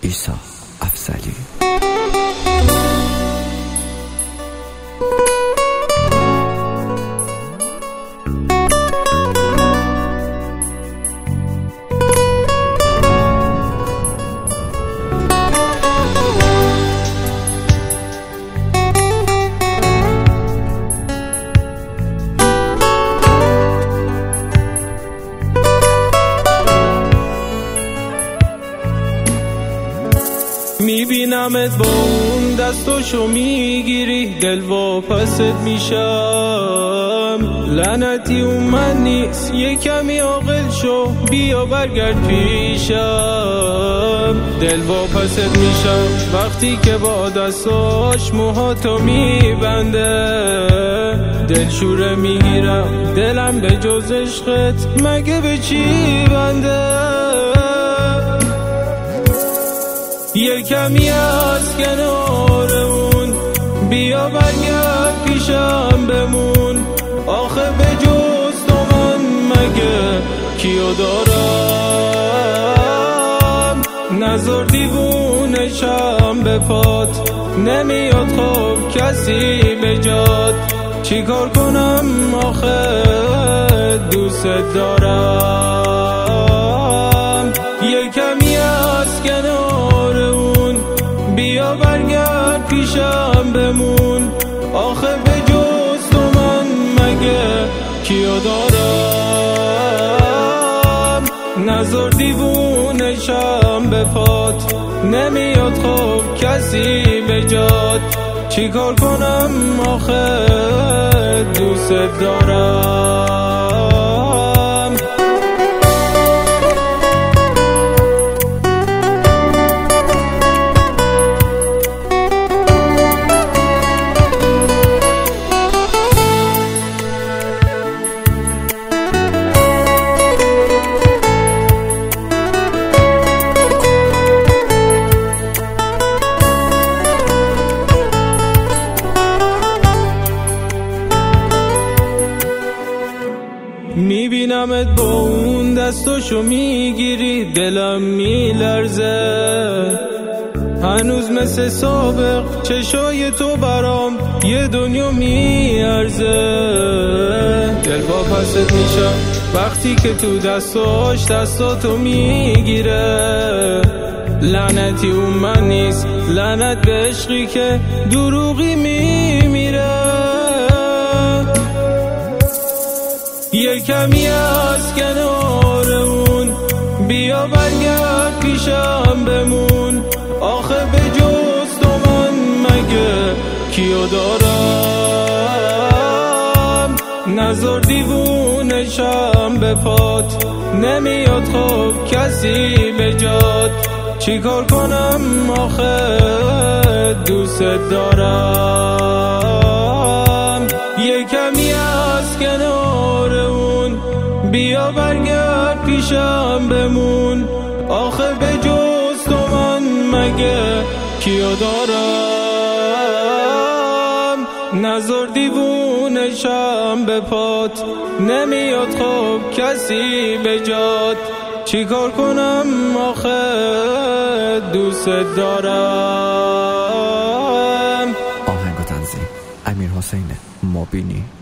عیسی افضلی. میبینمت با اون دستاشو میگیری، دل واپست میشم. لعنتی اون من نیست، یه کمی عاقل شو، بیا برگرد پیشم. دل واپست میشم وقتی که با دستاش موهاتو میبنده. دل شوره میگیرم، دلم به جز عشقت مگه به چی بنده. یه کمی از کنارمون، بیا برگرد پیشم بمون. آخه به جز تو من مگه کیو دارم؟ نظر دیوونشم به پات، نمیاد خب کسی به جات. چی کار کنم آخه دوست دارم. یه کمی از کنارمون، بیا برگرد پیشم بمون. آخه به جز تو من مگه کیو دارم؟ نظر دیوونشم به پات، نمیاد خب کسی به جات. چی کار کنم آخه دوست دارم. میبینمت با اون دستاشو میگیری، دلم میلرزه. هنوز مثل سابق چشای تو برام یه دنیا میارزه. دل واپست میشم وقتی که تو دستاش دستاتو میگیره. لعنتی اون من نیست، لعنت به عشقی که دروغی میمیره. یه کمی از کنارمون، بیا برگرد پیشم بمون. آخه به جز تو من مگه کیو دارم؟ نظر دیوونشم به پات، نمیاد خب کسی به جات. چی کار کنم آخه دوست دارم. یه کمی از کنارمون، بیا برگرد پیشم بمون. آخه به جز تو من مگه کیو دارم؟ نظر دیوونشم به پات، نمیاد خب کسی به جات. چی کار کنم آخه دوست دارم. آهنگ و تنظیم امیرحسین مبینی.